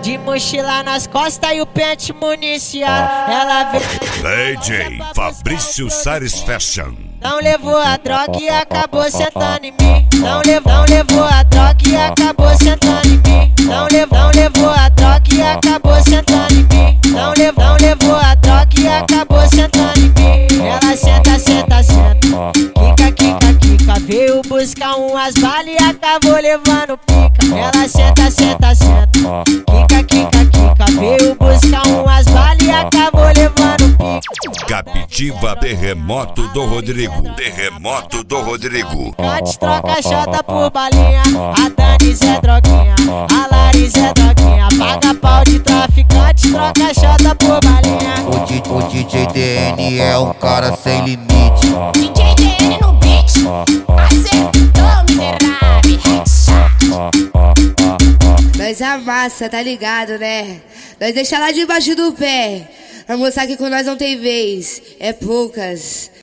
De mochila nas costas e o pente municiado. Ela veio DJ Fabrício Sares Fashion. não levou a droga e acabou sentando em mim. Não levou a droga e acabou sentando em mim. Não levou a droga e acabou sentando em mim. Não levou a droga e acabou sentando em mim. Ela senta, senta, senta. Quica, quica, quica. Veio buscar umas balas e acabou levando pica. Ela senta, senta, senta. Quica, quica, quica. Veio buscar umas balas e acabou levando pica. Captiva Terremoto do Rodrigo. Terremoto do Rodrigo. Antes troca chota por balinha. A Danis é droguinha, a Laris é droguinha. Paga pau de traficante, troca chota por balinha. O DJ DN é um cara sem limite. DJ DN no beat, acertou, miserável. Nós amassa, tá ligado, né? Nós deixa lá debaixo do pé. Pra mostrar que com nós não tem vez, é poucas.